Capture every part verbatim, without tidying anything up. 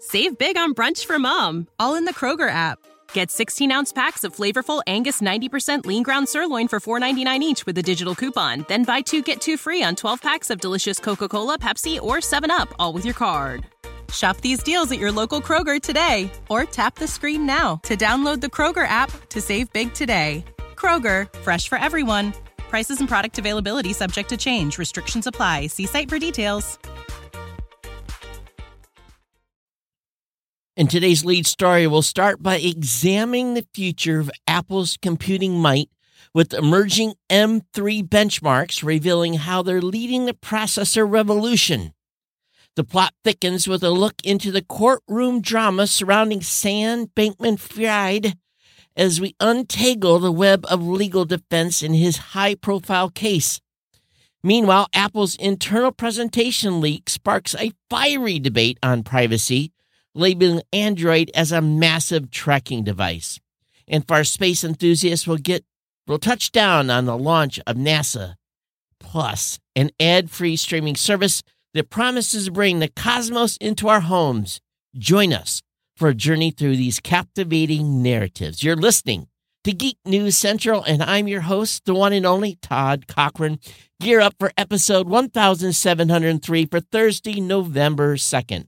Save big on brunch for mom, all in the Kroger app. Get sixteen-ounce packs of flavorful Angus ninety percent lean ground sirloin for four ninety-nine each with a digital coupon. Then buy two, get two free on twelve packs of delicious Coca-Cola, Pepsi, or seven up, all with your card. Shop these deals at your local Kroger today, or tap the screen now to download the Kroger app to save big today. Kroger, fresh for everyone. Prices and product availability subject to change. Restrictions apply. See site for details. In today's lead story, we'll start by examining the future of Apple's computing might with emerging M three benchmarks revealing how they're leading the processor revolution. The plot thickens with a look into the courtroom drama surrounding Sam Bankman-Fried as we untangle the web of legal defense in his high-profile case. Meanwhile, Apple's internal presentation leak sparks a fiery debate on privacy, labeling Android as a massive tracking device. And for our space enthusiasts, we'll get we'll touch down on the launch of NASA Plus, an ad-free streaming service that promises to bring the cosmos into our homes. Join us for a journey through these captivating narratives. You're listening to Geek News Central, and I'm your host, the one and only Todd Cochran. Gear up for episode one thousand seven hundred three for Thursday, November second.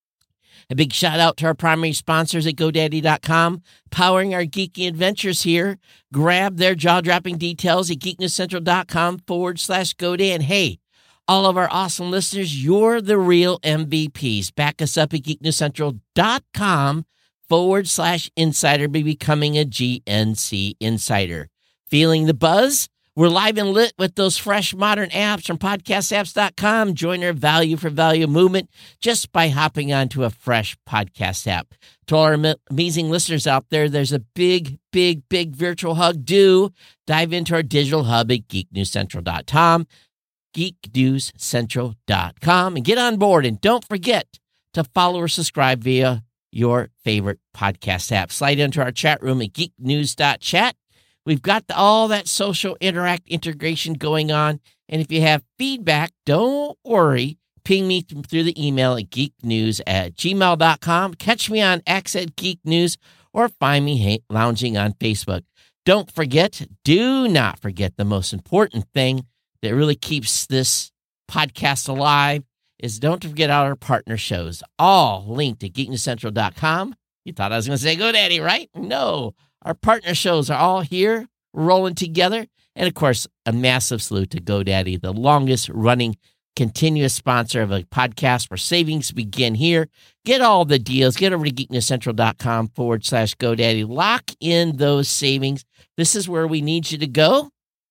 A big shout out to our primary sponsors at GoDaddy dot com, powering our geeky adventures here. Grab their jaw-dropping details at geeknewscentral.com forward slash GoDaddy. And hey, all of our awesome listeners, you're the real M V Ps. Back us up at geeknewscentral.com forward slash insider by becoming a G N C insider. Feeling the buzz? We're live and lit with those fresh modern apps from podcast apps dot com. Join our value for value movement just by hopping onto a fresh podcast app. To all our amazing listeners out there, there's a big, big, big virtual hug. Do dive into our digital hub at geek news central dot com, geek news central dot com, and get on board. And don't forget to follow or subscribe via your favorite podcast app. Slide into our chat room at geek news dot chat. We've got all that social interact integration going on. And if you have feedback, don't worry. Ping me through the email at geeknews at gmail dot com. Catch me on X at Geek News, or find me lounging on Facebook. Don't forget, do not forget the most important thing that really keeps this podcast alive is don't forget our partner shows, all linked at geek news central dot com. You thought I was going to say GoDaddy, right? No. Our partner shows are all here, rolling together. And, of course, a massive salute to GoDaddy, the longest-running continuous sponsor of a podcast where savings begin here. Get all the deals. Get over to geeknewscentral.com forward slash GoDaddy. Lock in those savings. This is where we need you to go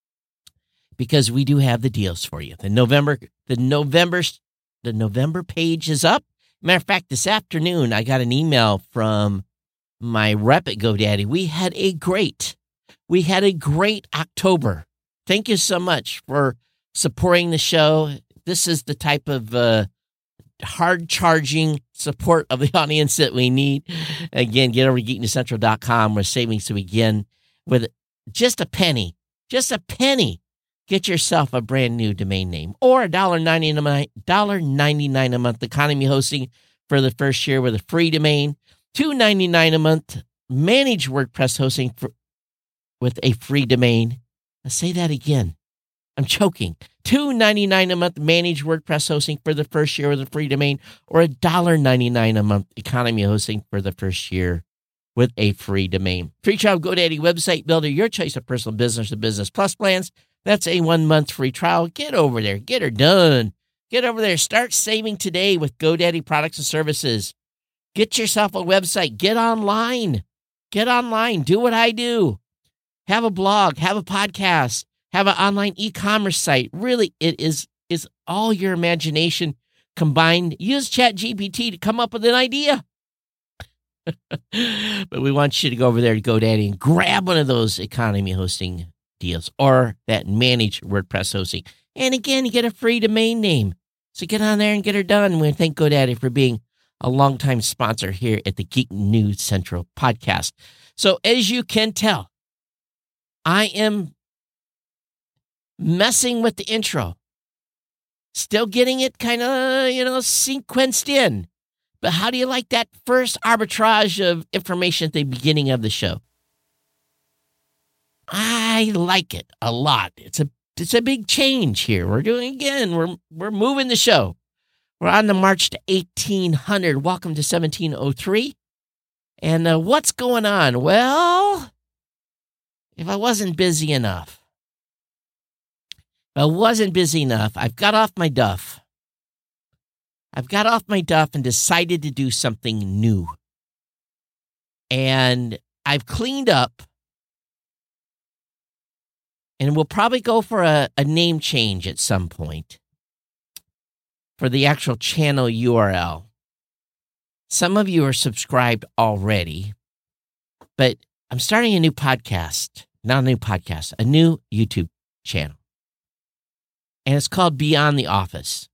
because we do have the deals for you. The November, the November, the November page is up. Matter of fact, this afternoon, I got an email from my rep at GoDaddy. We had a great, we had a great October. Thank you so much for supporting the show. This is the type of uh, hard-charging support of the audience that we need. Again, get over to geek news central dot com where savings to begin with just a penny, just a penny. Get yourself a brand new domain name or a one dollar ninety-nine a month economy hosting for the first year with a free domain. two dollars and ninety-nine cents a month, manage WordPress hosting for, with a free domain. I'll say that again. I'm choking. two dollars and ninety-nine cents a month, manage WordPress hosting for the first year with a free domain, or a one dollar and ninety-nine cents a month, economy hosting for the first year with a free domain. Free trial GoDaddy website builder, your choice of personal business and business plus plans. That's a one-month free trial. Get over there. Get her done. Get over there. Start saving today with GoDaddy products and services. Get yourself a website. Get online. Get online. Do what I do. Have a blog. Have a podcast. Have an online e-commerce site. Really, it is, is all your imagination combined. Use ChatGPT to come up with an idea. But we want you to go over there to GoDaddy and grab one of those economy hosting deals or that managed WordPress hosting. And again, you get a free domain name. So get on there and get her done. We thank GoDaddy for being a longtime sponsor here at the Geek News Central podcast. So as you can tell, I am messing with the intro. Still getting it kind of, you know, sequenced in. But how do you like that first arbitrage of information at the beginning of the show? I like it a lot. It's a it's a big change here. We're doing again. We're we're moving the show. We're on the march to eighteen hundred. Welcome to seventeen oh three. And uh, what's going on? Well, if I wasn't busy enough, if I wasn't busy enough, I've got off my duff. I've got off my duff and decided to do something new. And I've cleaned up. And we'll probably go for a, a name change at some point for the actual channel U R L. Some of you are subscribed already, but I'm starting a new podcast. Not a new podcast, a new YouTube channel. And it's called Beyond the Office.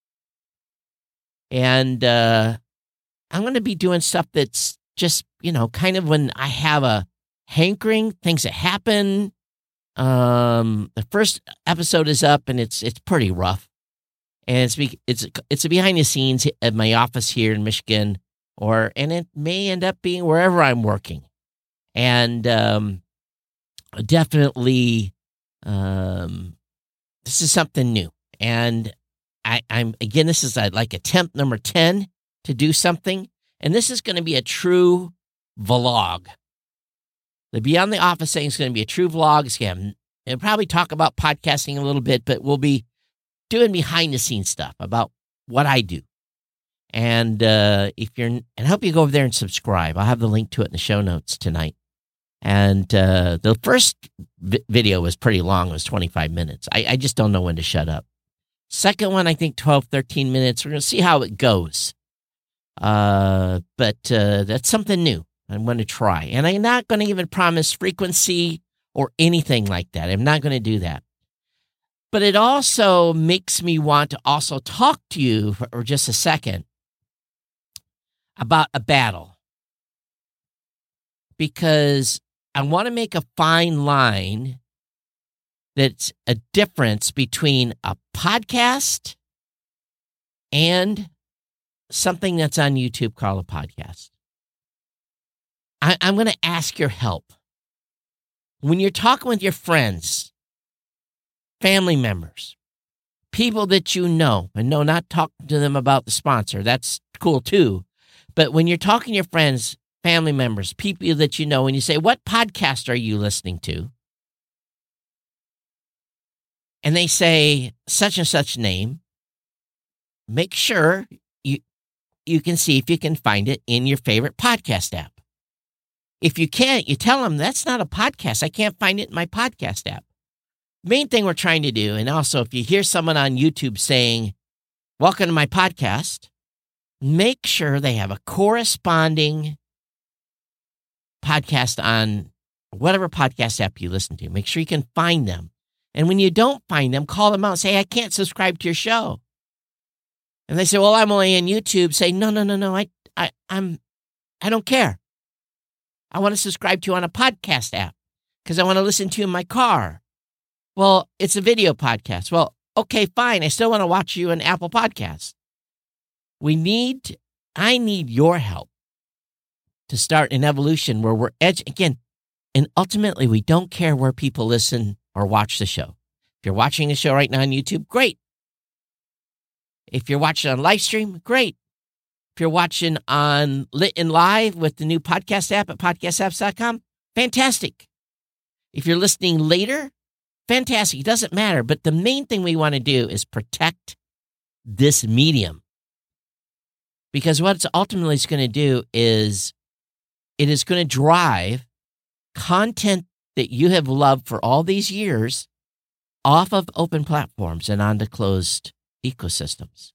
And uh, I'm going to be doing stuff that's just, you know, kind of when I have a hankering, things that happen. Um, the first episode is up, and it's it's pretty rough. And it's be, it's it's a behind the scenes at my office here in Michigan, or and it may end up being wherever I'm working. And um, definitely, um, this is something new. And I, I'm again, this is a, like attempt number ten to do something, and this is going to be a true vlog. The Beyond the Office thing is going to be a true vlog. It's going to and probably talk about podcasting a little bit, but we'll be doing behind the scenes stuff about what I do. And uh, if you're, and I hope you go over there and subscribe. I'll have the link to it in the show notes tonight. And uh, the first vi- video was pretty long. It was twenty-five minutes. I, I just don't know when to shut up. Second one, I think twelve, thirteen minutes. We're going to see how it goes. Uh, but uh, that's something new. I'm going to try. And I'm not going to even promise frequency or anything like that. I'm not going to do that. But it also makes me want to also talk to you for, for just a second about a battle. Because I want to make a fine line that's a difference between a podcast and something that's on YouTube called a podcast. I, I'm going to ask your help. When you're talking with your friends, family members, people that you know, and no, not talking to them about the sponsor. That's cool too. But when you're talking to your friends, family members, people that you know, and you say, what podcast are you listening to? And they say such and such name, make sure you you can see if you can find it in your favorite podcast app. If you can't, you tell them that's not a podcast. I can't find it in my podcast app. Main thing we're trying to do, and also if you hear someone on YouTube saying, welcome to my podcast, make sure they have a corresponding podcast on whatever podcast app you listen to. Make sure you can find them. And when you don't find them, call them out and say, I can't subscribe to your show. And they say, well, I'm only on YouTube. Say, no, no, no, no, I, I, I'm, I don't care. I want to subscribe to you on a podcast app because I want to listen to you in my car. Well, it's a video podcast. Well, okay, fine. I still want to watch you on Apple Podcasts. We need, I need your help to start an evolution where we're edge again. And ultimately, we don't care where people listen or watch the show. If you're watching the show right now on YouTube, great. If you're watching on live stream, great. If you're watching on Lit and Live with the new podcast app at podcast apps dot com, fantastic. If you're listening later, fantastic. It doesn't matter. But the main thing we want to do is protect this medium. Because what it's ultimately is going to do is it is going to drive content that you have loved for all these years off of open platforms and onto closed ecosystems.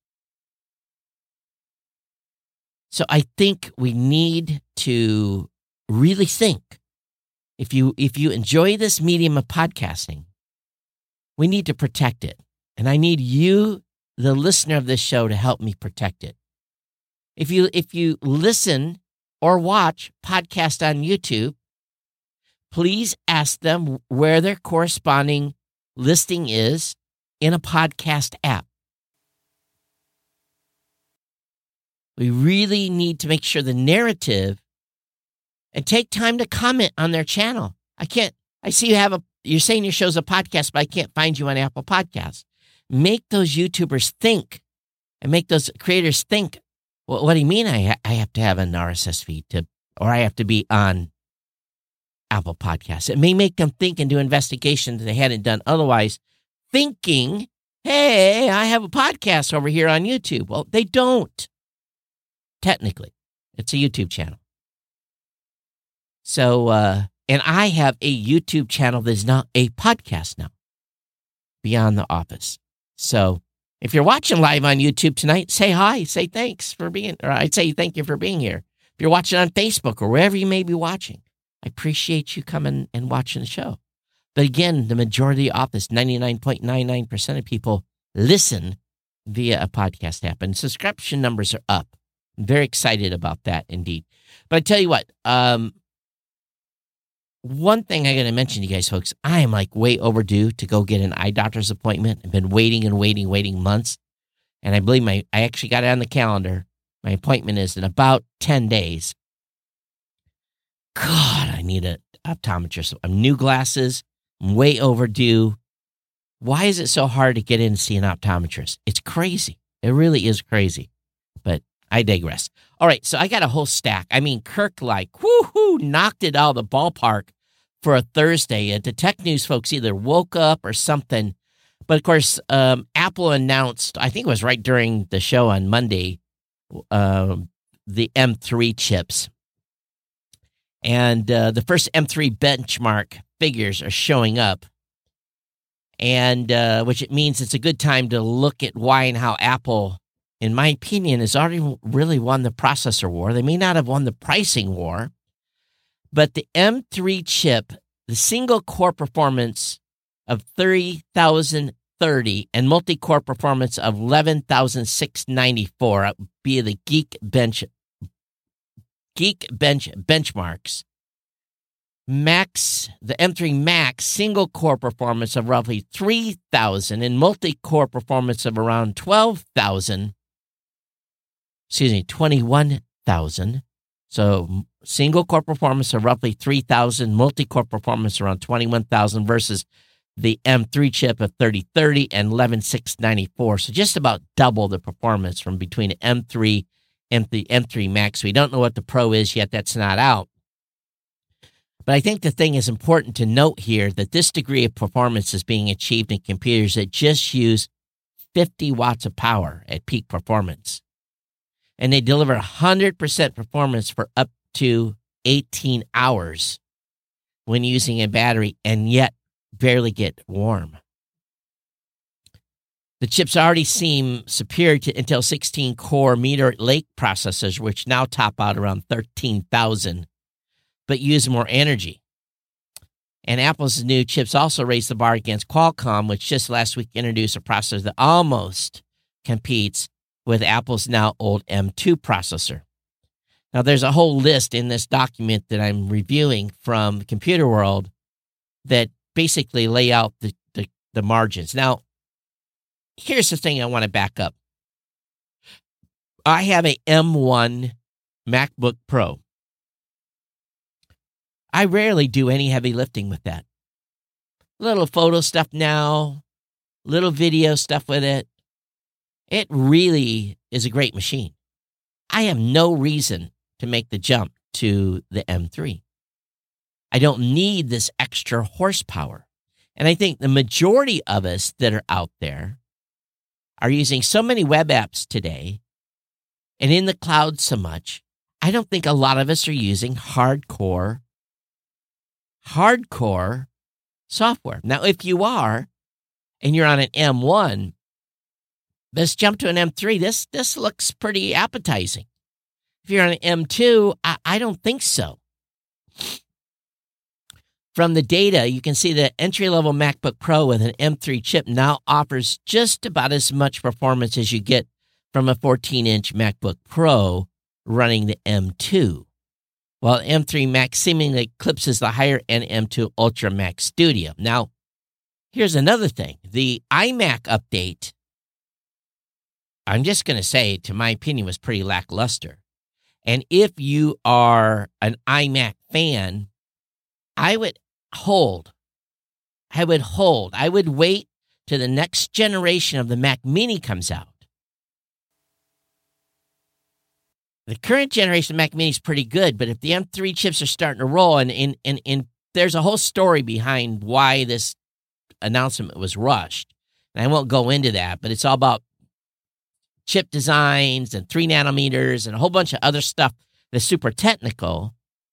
So I think we need to really think. If you if you enjoy this medium of podcasting, we need to protect it. And I need you, the listener of this show, to help me protect it. If you if you listen or watch podcasts on YouTube, please ask them where their corresponding listing is in a podcast app. We really need to make sure the narrative and take time to comment on their channel. I can't, I see you have a, you're saying your show's a podcast, but I can't find you on Apple Podcasts. Make those YouTubers think and make those creators think, well, what do you mean I, ha- I have to have an R S S feed to, or I have to be on Apple Podcasts? It may make them think and do investigations they hadn't done otherwise, thinking, hey, I have a podcast over here on YouTube. Well, they don't. Technically, it's a YouTube channel. So, uh, and I have a YouTube channel that is not a podcast now, Beyond the Office. So if you're watching live on YouTube tonight, say hi, say thanks for being, or I'd say thank you for being here. If you're watching on Facebook or wherever you may be watching, I appreciate you coming and watching the show. But again, the majority of Office, ninety-nine point nine nine percent of people listen via a podcast app, and subscription numbers are up. I'm very excited about that indeed. But I tell you what, um, one thing I got to mention to you guys, folks, I am like way overdue to go get an eye doctor's appointment. I've been waiting and waiting, waiting months. And I believe my, I actually got it on the calendar. My appointment is in about ten days. God, I need an optometrist. I'm new glasses. I'm way overdue. Why is it so hard to get in and see an optometrist? It's crazy. It really is crazy. But I digress. All right, so I got a whole stack. I mean, Kirk like, whoo-hoo, knocked it out of the ballpark for a Thursday. And the tech news folks either woke up or something. But, of course, um, Apple announced, I think it was right during the show on Monday, uh, the M three chips. And uh, the first M three benchmark figures are showing up. And uh, which it means it's a good time to look at why and how Apple, in my opinion, has already really won the processor war. They may not have won the pricing war, but the M three chip, the single core performance of thirty thousand thirty and multi-core performance of eleven thousand six hundred ninety-four via the Geekbench Geekbench benchmarks. Max, the M three Max single core performance of roughly three thousand and multi-core performance of around twelve thousand. Excuse me, twenty-one thousand. So single core performance of roughly three thousand, multi-core performance around twenty-one thousand versus the M three chip of thirty thirty and eleven thousand six hundred ninety-four. So just about double the performance from between M three and the M three Max. We don't know what the Pro is yet. That's not out. But I think the thing is important to note here that this degree of performance is being achieved in computers that just use fifty watts of power at peak performance. And they deliver one hundred percent performance for up to eighteen hours when using a battery and yet barely get warm. The chips already seem superior to Intel sixteen-core Meteor Lake processors, which now top out around thirteen thousand, but use more energy. And Apple's new chips also raised the bar against Qualcomm, which just last week introduced a processor that almost competes with Apple's now old M two processor. Now, there's a whole list in this document that I'm reviewing from Computer World that basically lay out the, the, the margins. Now, here's the thing I want to back up. I have a M one MacBook Pro. I rarely do any heavy lifting with that. Little photo stuff now, little video stuff with it. It really is a great machine. I have no reason to make the jump to the M three. I don't need this extra horsepower. And I think the majority of us that are out there are using so many web apps today and in the cloud so much, I don't think a lot of us are using hardcore, hardcore software. Now, if you are, and you're on an M one, let's jump to an M three. This this looks pretty appetizing. If you're on an M two, I, I don't think so. From the data, you can see that entry-level MacBook Pro with an M three chip now offers just about as much performance as you get from a fourteen-inch MacBook Pro running the M two, while M three Max seemingly eclipses the higher-end M two Ultra Max Studio. Now, here's another thing. The iMac update I'm just going to say, to my opinion, was pretty lackluster. And if you are an iMac fan, I would hold. I would hold. I would wait till the next generation of the Mac Mini comes out. The current generation of Mac Mini is pretty good, but if the M three chips are starting to roll, and, and, and, and there's a whole story behind why this announcement was rushed, and I won't go into that, but it's all about chip designs and three nanometers and a whole bunch of other stuff that's super technical.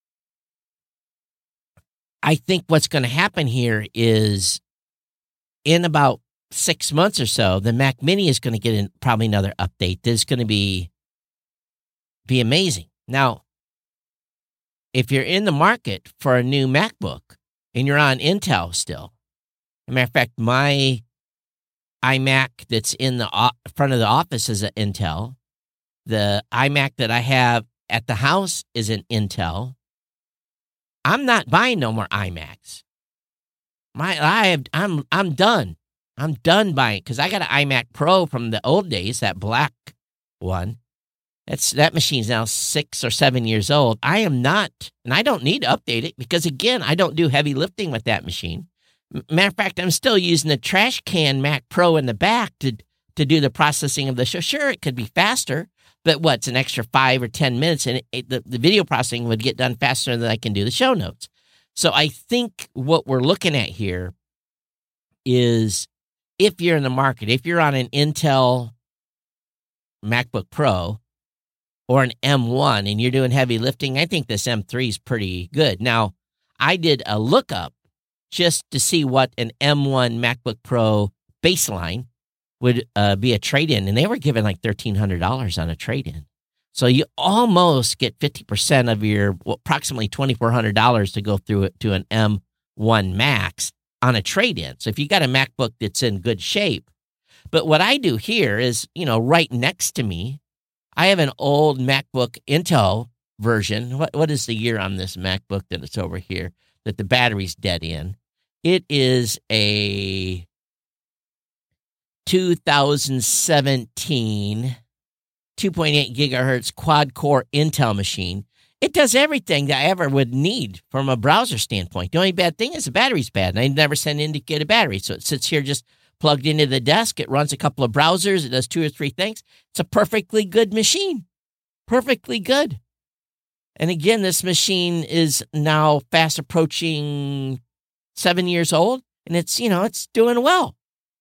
I think what's going to happen here is in about six months or so, the Mac Mini is going to get in probably another update. There's going to be be amazing. Now, if you're in the market for a new MacBook and you're on Intel still, as a matter of fact, my iMac that's in the o- front of the office is an Intel. The iMac that I have at the house is an Intel. I'm not buying no more iMacs. My I have I'm I'm done. I'm done buying because I got an iMac Pro from the old days, that black one. That's that machine's now six or seven years old. I am not, and I don't need to update it because again, I don't do heavy lifting with that machine. Matter of fact, I'm still using the trash can Mac Pro in the back to to do the processing of the show. Sure, it could be faster, but what's an extra five or ten minutes, and it, it, the, the video processing would get done faster than I can do the show notes. So I think what we're looking at here is if you're in the market, if you're on an Intel MacBook Pro or an M one and you're doing heavy lifting, I think this M three is pretty good. Now, I did a lookup just to see what an M one MacBook Pro baseline would uh, be a trade-in, and they were giving like thirteen hundred dollars on a trade-in. So you almost get fifty percent of your well, approximately twenty-four hundred dollars to go through it to an M one Max on a trade-in. So if you got a MacBook that's in good shape. But what I do here is, you know, right next to me, I have an old MacBook Intel version. What What is the year on this MacBook that it's over here that the battery's dead in? It is a two thousand seventeen two point eight gigahertz quad-core Intel machine. It does everything that I ever would need from a browser standpoint. The only bad thing is the battery's bad, and I never send in to get a battery. So it sits here just plugged into the desk. It runs a couple of browsers. It does two or three things. It's a perfectly good machine. Perfectly good. And again, this machine is now fast approaching seven years old, and it's, you know, it's doing well.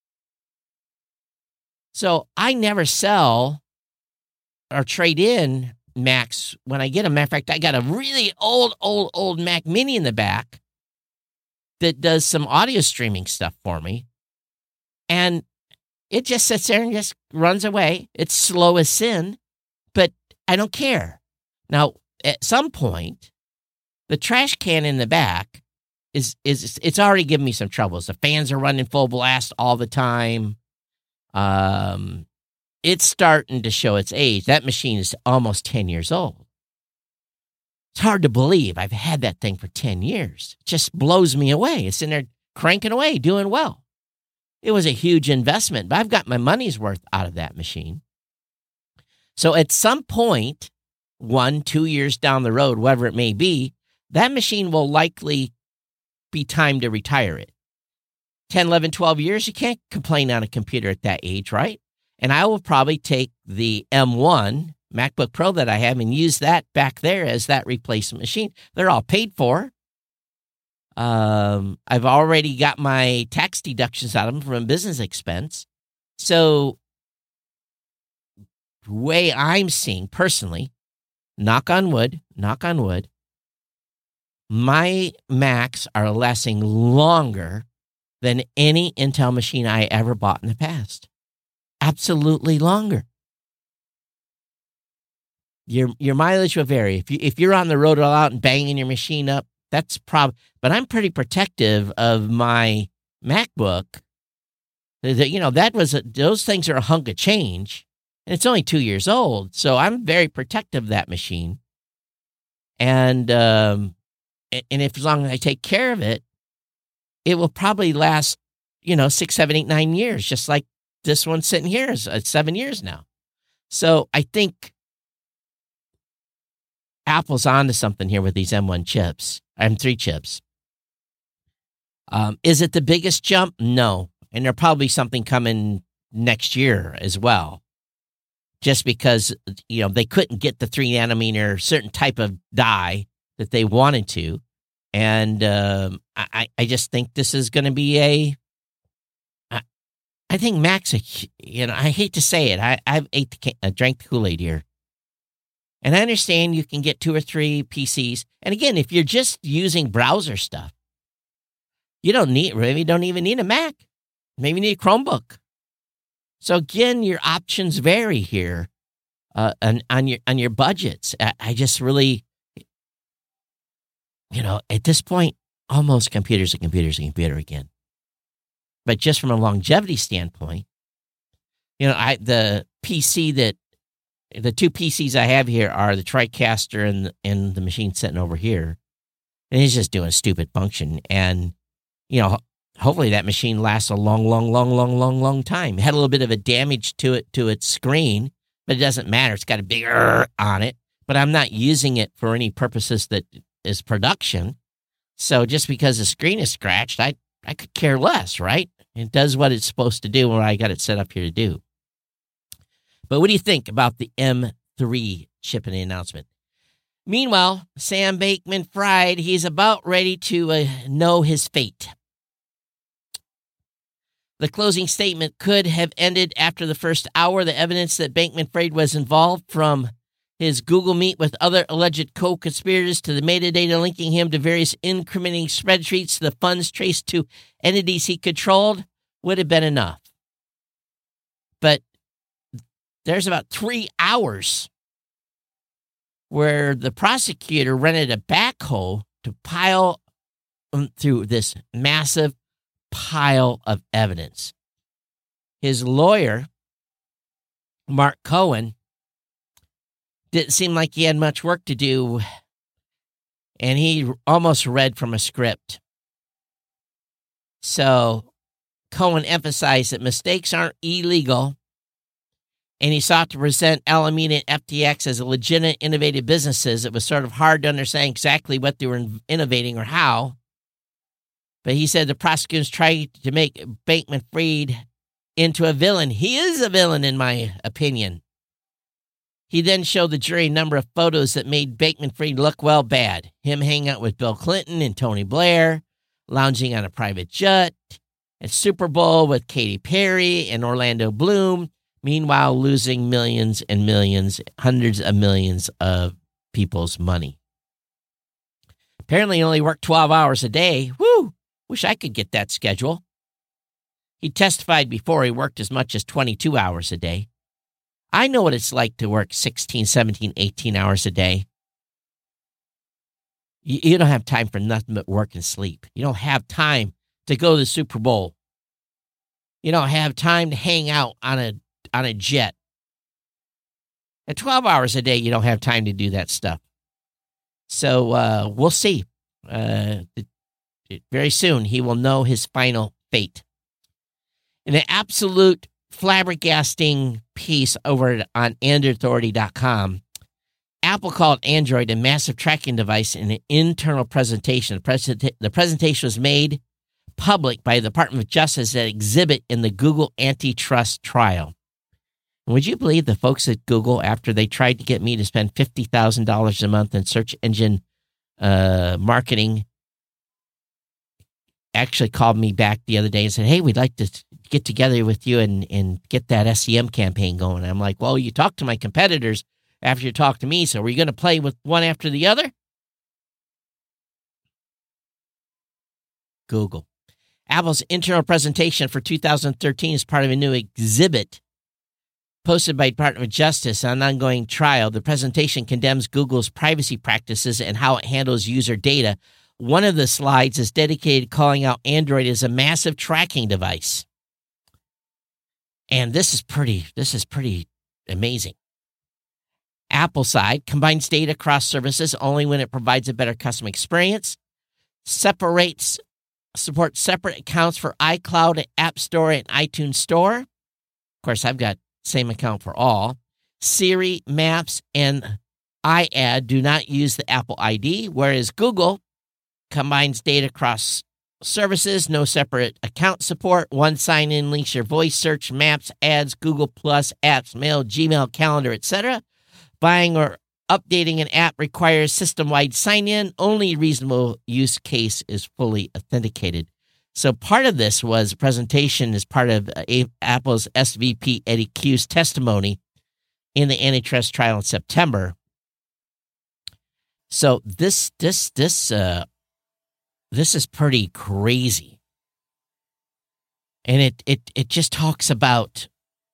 So I never sell or trade in Macs when I get them. Matter of fact, I got a really old, old, old Mac Mini in the back that does some audio streaming stuff for me. And it just sits there and just runs away. It's slow as sin, but I don't care. Now, at some point, the trash can in the back is, is it's already giving me some troubles. The fans are running full blast all the time. Um, it's starting to show its age. That machine is almost ten years old. It's hard to believe I've had that thing for ten years. It just blows me away. It's in there cranking away, doing well. It was a huge investment, but I've got my money's worth out of that machine. So at some point, one, two years down the road, whatever it may be, that machine will likely be time to retire it. ten, eleven, twelve years, you can't complain on a computer at that age, right? And I will probably take the M one MacBook Pro that I have and use that back there as that replacement machine. They're all paid for. Um, I've already got my tax deductions out of them from a business expense. So the way I'm seeing personally, knock on wood, knock on wood, my Macs are lasting longer than any Intel machine I ever bought in the past. Absolutely longer. Your your mileage will vary. If you if you're on the road all out and banging your machine up, that's prob. But I'm pretty protective of my MacBook. You know, that was a, those things are a hunk of change, and it's only two years old. So I'm very protective of that machine. And um, and if as long as I take care of it, it will probably last, you know, six, seven, eight, nine years, just like this one sitting here is uh, seven years now. So I think Apple's onto something here with these M one chips, M three chips. Um, is it the biggest jump? No. And there'll probably something coming next year as well. Just because, you know, they couldn't get the three nanometer certain type of die that they wanted to. And um, I, I just think this is going to be a, I, I think Mac's, a, you know, I hate to say it. I, I've ate the, I drank the Kool-Aid here. And I understand you can get two or three P Cs. And again, if you're just using browser stuff, you don't need, really don't even need a Mac. Maybe you need a Chromebook. So again, your options vary here uh, on, on your on your budgets. I, I just really, you know, at this point, almost computer's a computer's a computer again. But just from a longevity standpoint, you know, I the P C that, the two P Cs I have here are the TriCaster and, and the machine sitting over here. And it's just doing a stupid function. And, you know, hopefully that machine lasts a long, long, long, long, long, long time. It had a little bit of a damage to it, to its screen, but it doesn't matter. It's got a big er on it, but I'm not using it for any purposes that is production. So just because the screen is scratched, I, I could care less, right? It does what it's supposed to do when I got it set up here to do. But what do you think about the M three chip in the announcement? Meanwhile, Sam Bankman-Fried, he's about ready to uh, know his fate. The closing statement could have ended after the first hour. The evidence that Bankman-Fried was involved, from his Google Meet with other alleged co-conspirators to the metadata linking him to various incriminating spreadsheets to the funds traced to entities he controlled, would have been enough. But there's about three hours where the prosecutor rented a backhoe to pile through this massive pile of evidence. His lawyer, Mark Cohen, didn't seem like he had much work to do, and he almost read from a script. So Cohen emphasized that mistakes aren't illegal, and he sought to present Alameda and F T X as legitimate, innovative businesses. It was sort of hard to understand exactly what they were innovating or how. But he said the prosecutors tried to make Bankman-Fried into a villain. He is a villain, in my opinion. He then showed the jury a number of photos that made Bankman-Fried look, well, bad. Him hanging out with Bill Clinton and Tony Blair, lounging on a private jet, at Super Bowl with Katy Perry and Orlando Bloom, meanwhile losing millions and millions, hundreds of millions of people's money. Apparently he only worked twelve hours a day. Woo! Wish I could get that schedule. He testified before he worked as much as twenty-two hours a day. I know what it's like to work sixteen, seventeen, eighteen hours a day. You, you don't have time for nothing but work and sleep. You don't have time to go to the Super Bowl. You don't have time to hang out on a on a jet. At twelve hours a day, you don't have time to do that stuff. So uh, we'll see. Uh, the, very soon, he will know his final fate. In an absolute flabbergasting piece over on Android Authority dot com, Apple called Android a massive tracking device in an internal presentation. The, presenta- the presentation was made public by the Department of Justice at exhibit in the Google antitrust trial. And would you believe the folks at Google, after they tried to get me to spend fifty thousand dollars a month in search engine uh, marketing, actually called me back the other day and said, hey, we'd like to get together with you and, and get that S E M campaign going. And I'm like, well, you talked to my competitors after you talked to me, so were you going to play with one after the other? Google. Apple's internal presentation for two thousand thirteen is part of a new exhibit posted by Department of Justice on an ongoing trial. The presentation condemns Google's privacy practices and how it handles user data. One of the slides is dedicated to calling out Android as a massive tracking device. And this is pretty, this is pretty amazing. Apple side combines data across services only when it provides a better customer experience, separates, supports separate accounts for iCloud, App Store, and iTunes Store. Of course, I've got same account for all. Siri, Maps, and iAd do not use the Apple I D, whereas Google combines data across services, no separate account support. One sign-in links your voice, search, Maps, ads, Google Plus, apps, mail, Gmail, calendar, et cetera. Buying or updating an app requires system-wide sign-in. Only reasonable use case is fully authenticated. So part of this was a presentation as part of uh, Apple's S V P Eddie Q's testimony in the antitrust trial in September. So this this this uh, this is pretty crazy, and it it it just talks about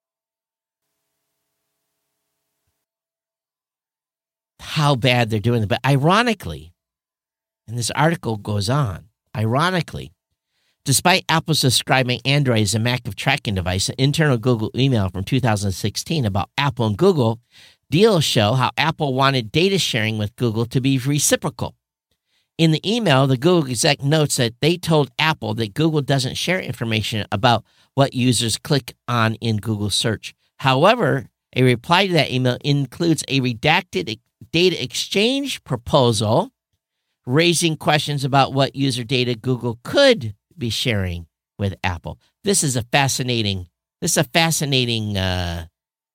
how bad they're doing it. But ironically, and this article goes on, ironically, despite Apple's describing Android as a massive tracking device, an internal Google email from two thousand sixteen about Apple and Google deals show how Apple wanted data sharing with Google to be reciprocal. In the email, the Google exec notes that they told Apple that Google doesn't share information about what users click on in Google search. However, a reply to that email includes a redacted data exchange proposal, raising questions about what user data Google could be sharing with Apple. This is a fascinating, this is a fascinating uh,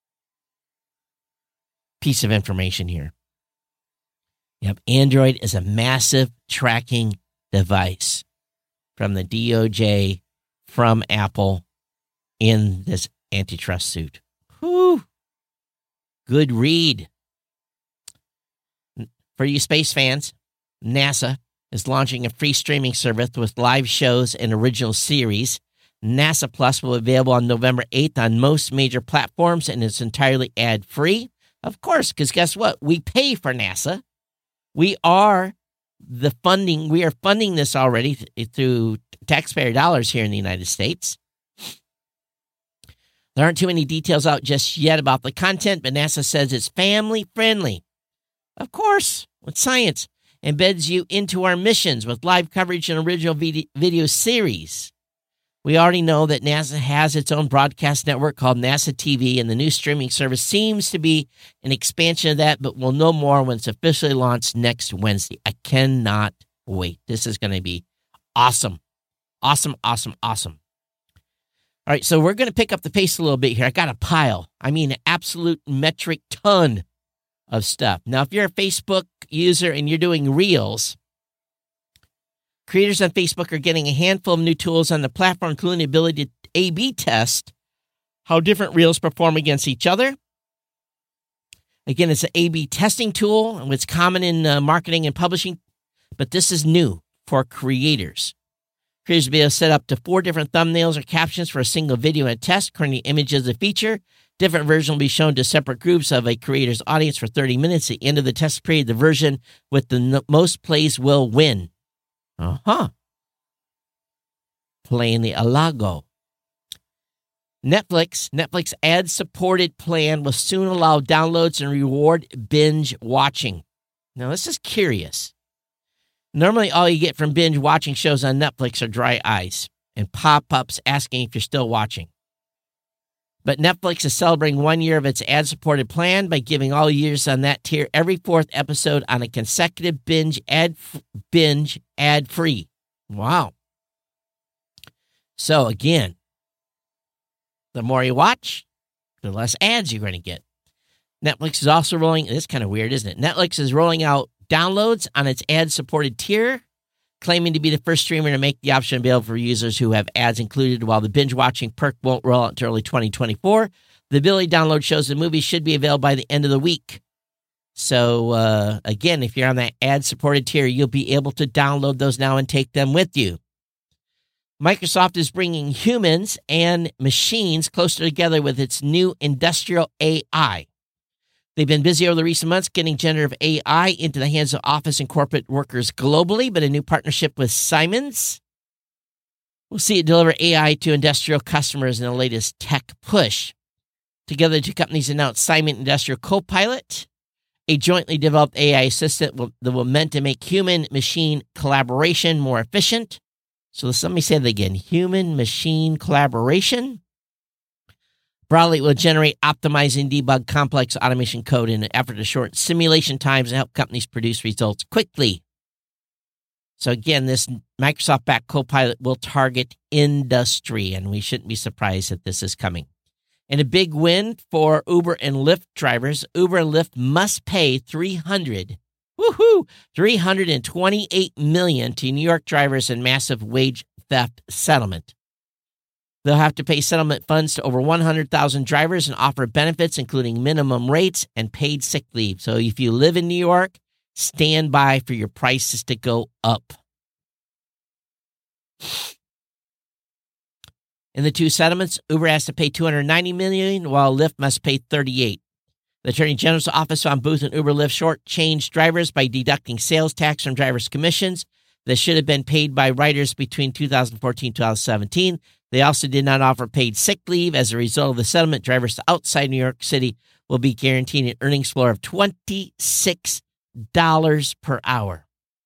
piece of information here. Yep, Android is a massive tracking device from the D O J, from Apple in this antitrust suit. Whew. Good read. For you space fans, NASA is launching a free streaming service with live shows and original series. NASA Plus will be available on November eighth on most major platforms, and it's entirely ad-free. Of course, because guess what? We pay for NASA. We are the funding, we are funding this already th- through taxpayer dollars here in the United States. There aren't too many details out just yet about the content, but NASA says it's family friendly. Of course, with science, embeds you into our missions with live coverage and original video, video series. We already know that NASA has its own broadcast network called NASA T V, and the new streaming service seems to be an expansion of that, but we'll know more when it's officially launched next Wednesday. I cannot wait. This is going to be awesome. Awesome, awesome, awesome. All right, so we're going to pick up the pace a little bit here. I got a pile. I mean, an absolute metric ton of stuff. Now, if you're a Facebook user and you're doing Reels, creators on Facebook are getting a handful of new tools on the platform, including the ability to A B test how different Reels perform against each other. Again, it's an A B testing tool, and it's common in uh, marketing and publishing, but this is new for creators. Creators will be able to set up to four different thumbnails or captions for a single video and test. According to images of the feature, different versions will be shown to separate groups of a creator's audience for thirty minutes. At the end of the test period, the version with the n- most plays will win. Uh-huh. Playing the Alago. Netflix, Netflix ad-supported plan will soon allow downloads and reward binge watching. Now, this is curious. Normally, all you get from binge watching shows on Netflix are dry eyes and pop-ups asking if you're still watching. But Netflix is celebrating one year of its ad-supported plan by giving all users on that tier every fourth episode on a consecutive binge ad binge ad-free. Wow. So again, the more you watch, the less ads you're going to get. Netflix is also rolling, this is kind of weird, isn't it? Netflix is rolling out downloads on its ad-supported tier, claiming to be the first streamer to make the option available for users who have ads included, while the binge-watching perk won't roll out until early twenty twenty-four. The ability to download shows and movies should be available by the end of the week. So, uh, again, if you're on that ad-supported tier, you'll be able to download those now and take them with you. Microsoft is bringing humans and machines closer together with its new industrial A I. They've been busy over the recent months getting generative A I into the hands of office and corporate workers globally, but a new partnership with Siemens will see it deliver A I to industrial customers in the latest tech push. Together, the two companies announced Siemens Industrial Copilot, a jointly developed A I assistant that will meant to make human-machine collaboration more efficient. So let me say that again, human-machine collaboration. Broadly, it will generate, optimize, and debug complex automation code in an effort to shorten simulation times and help companies produce results quickly. So again, this Microsoft-backed Copilot will target industry, and we shouldn't be surprised that this is coming. And a big win for Uber and Lyft drivers. Uber and Lyft must pay three hundred, woohoo, three hundred twenty-eight million dollars to New York drivers in massive wage theft settlement. They'll have to pay settlement funds to over one hundred thousand drivers and offer benefits, including minimum rates and paid sick leave. So if you live in New York, stand by for your prices to go up. In the two settlements, Uber has to pay two hundred ninety million dollars, while Lyft must pay thirty-eight. The Attorney General's office found Booth and Uber Lyft shortchanged drivers by deducting sales tax from drivers' commissions that should have been paid by riders between two thousand fourteen and two thousand seventeen. They also did not offer paid sick leave. As a result of the settlement, drivers outside New York City will be guaranteed an earnings floor of twenty-six dollars per hour.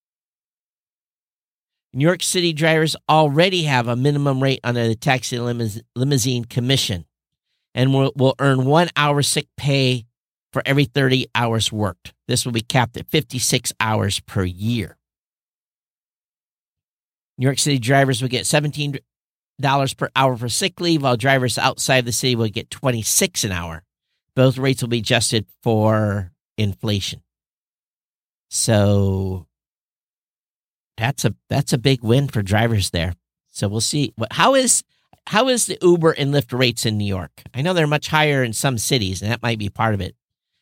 New York City drivers already have a minimum rate under the taxi limous- limousine commission and will, will earn one hour sick pay for every thirty hours worked. This will be capped at fifty-six hours per year. New York City drivers will get seventeen dollars per hour for sick leave, while drivers outside the city will get twenty-six dollars an hour. Both rates will be adjusted for inflation. So that's a that's a big win for drivers there. So we'll see. How is how is the Uber and Lyft rates in New York? I know they're much higher in some cities, and that might be part of it.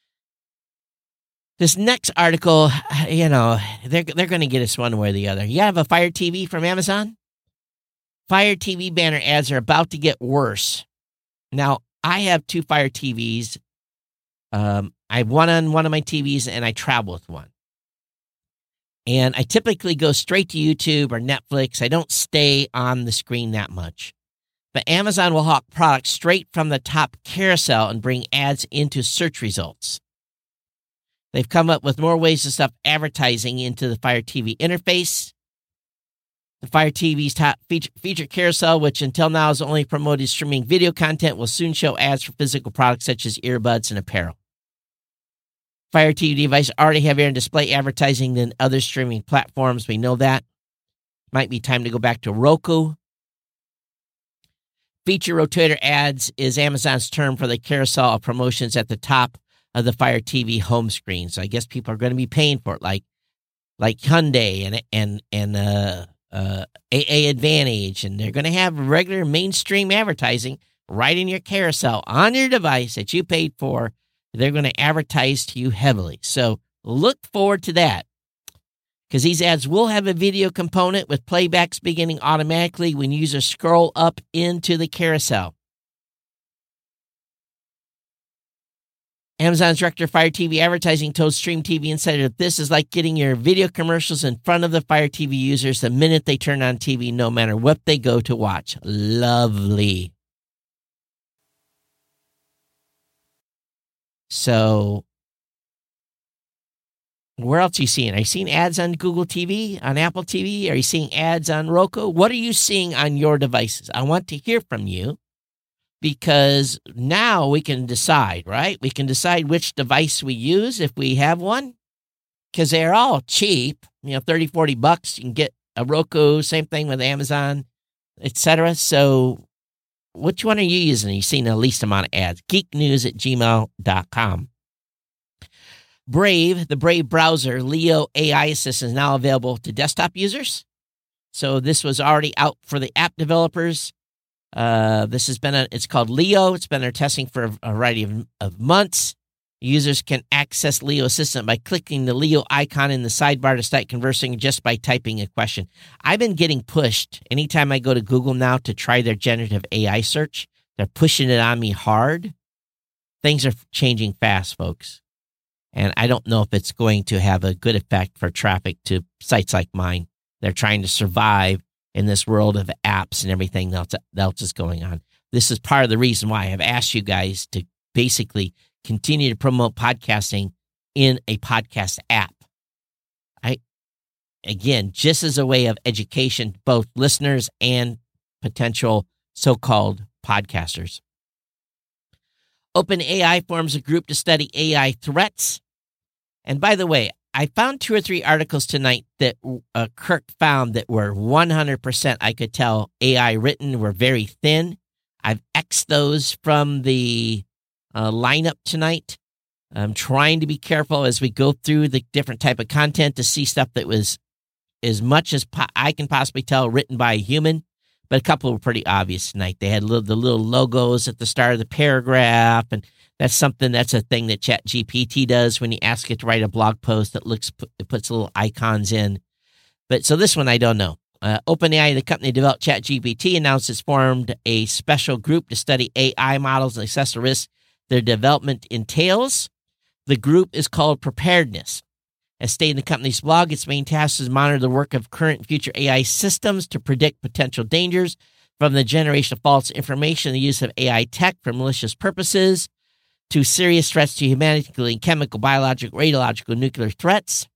This next article, you know, they're they're going to get us one way or the other. You have a Fire T V from Amazon? Fire T V banner ads are about to get worse. Now, I have two Fire T Vs. Um, I have one on one of my T Vs, and I travel with one. And I typically go straight to YouTube or Netflix. I don't stay on the screen that much. But Amazon will hawk products straight from the top carousel and bring ads into search results. They've come up with more ways to stuff advertising into the Fire T V interface. The Fire T V's top feature, feature carousel, which until now has only promoted streaming video content, will soon show ads for physical products such as earbuds and apparel. Fire T V devices already have air and display advertising than other streaming platforms. We know that. Might be time to go back to Roku. Feature rotator ads is Amazon's term for the carousel of promotions at the top of the Fire T V home screen. So I guess people are going to be paying for it, like like Hyundai and and and uh, uh, A A Advantage, and they're going to have regular mainstream advertising right in your carousel on your device that you paid for. They're going to advertise to you heavily. So look forward to that, because these ads will have a video component with playbacks beginning automatically when users scroll up into the carousel. Amazon's director of Fire T V advertising told Stream T V Insider that this is like getting your video commercials in front of the Fire T V users the minute they turn on T V, no matter what they go to watch. Lovely. So, where else are you seeing? Are you seeing ads on Google T V, on Apple T V? Are you seeing ads on Roku? What are you seeing on your devices? I want to hear from you, because now we can decide, right? We can decide which device we use if we have one, because they're all cheap. You know, thirty, forty bucks. You can get a Roku, same thing with Amazon, et cetera. So, which one are you using? Are you seeing the least amount of ads? geeknews at gmail dot com. Brave, the Brave browser, Leo A I Assistant, is now available to desktop users. So this was already out for the app developers. Uh, this has been, a, it's called Leo. It's been under testing for a variety of, of months. Users can access Leo Assistant by clicking the Leo icon in the sidebar to start conversing just by typing a question. I've been getting pushed anytime I go to Google now to try their generative A I search. They're pushing it on me hard. Things are changing fast, folks. And I don't know if it's going to have a good effect for traffic to sites like mine. They're trying to survive in this world of apps and everything else else is going on. This is part of the reason why I've asked you guys to basically continue to promote podcasting in a podcast app. I, again, just as a way of education, both listeners and potential so-called podcasters. OpenAI forms a group to study A I threats. And by the way, I found two or three articles tonight that uh, Kirk found that were one hundred percent, I could tell, A I written, were very thin. I've X'd those from the uh, lineup tonight. I'm trying to be careful as we go through the different type of content to see stuff that was, as much as po- I can possibly tell, written by a human. But a couple were pretty obvious tonight. They had little, the little logos at the start of the paragraph, and that's something, that's a thing that ChatGPT does when you ask it to write a blog post that looks, it puts little icons in. But so this one, I don't know. Uh, OpenAI, the company that developed ChatGPT, announced it's formed a special group to study A I models and assess the risks their development entails. The group is called Preparedness. As stated in the company's blog, its main task is to monitor the work of current and future A I systems to predict potential dangers from the generation of false information and the use of A I tech for malicious purposes to serious threats to humanity, including chemical, biological, radiological, nuclear threats.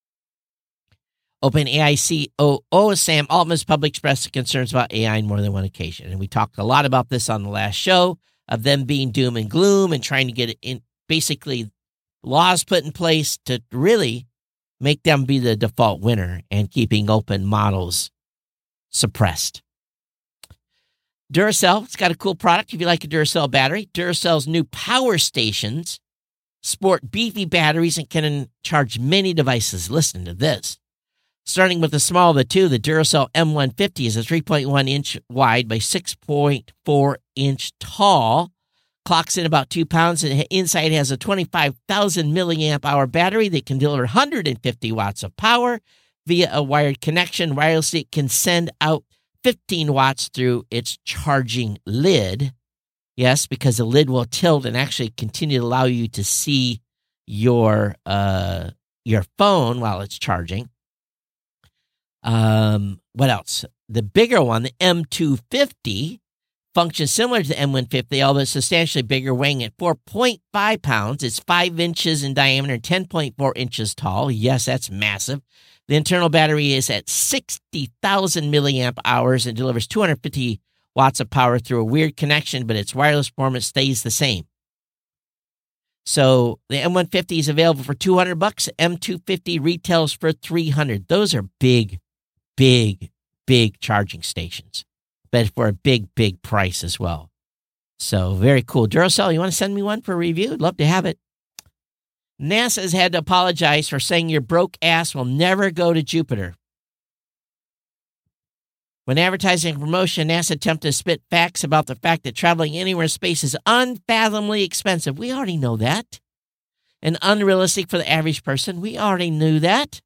OpenAI C O O Sam Altman has publicly expressed concerns about A I on more than one occasion. And we talked a lot about this on the last show, of them being doom and gloom and trying to get it in, basically laws put in place to really make them be the default winner and keeping open models suppressed. Duracell, it's got a cool product if you like a Duracell battery. Duracell's new power stations sport beefy batteries and can charge many devices. Listen to this. Starting with the small of the two, the Duracell M one fifty is a three point one inch wide by six point four inch tall. Clocks in about two pounds, and inside has a twenty-five thousand milliamp hour battery that can deliver one hundred fifty watts of power via a wired connection. Wirelessly, it can send out fifteen watts through its charging lid. Yes, because the lid will tilt and actually continue to allow you to see your uh, your phone while it's charging. Um, what else? The bigger one, the M two fifty, functions similar to the M one fifty, although it's substantially bigger, weighing at four point five pounds. It's five inches in diameter and ten point four inches tall. Yes, that's massive. The internal battery is at sixty thousand milliamp hours and delivers two hundred fifty watts of power through a weird connection, but its wireless performance stays the same. So the M one fifty is available for two hundred bucks. M two fifty retails for three hundred. Those are big, big, big charging stations, but for a big, big price as well. So very cool. Duracell, you want to send me one for a review? I'd love to have it. NASA has had to apologize for saying your broke ass will never go to Jupiter. When advertising and promotion, NASA attempted to spit facts about the fact that traveling anywhere in space is unfathomably expensive. We already know that. And unrealistic for the average person. We already knew that.